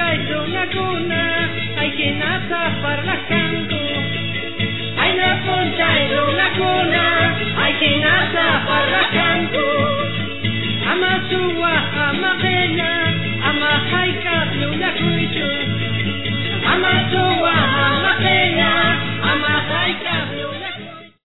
hay una cuna, hay que nada para las canto. Hay una punta en una cuna.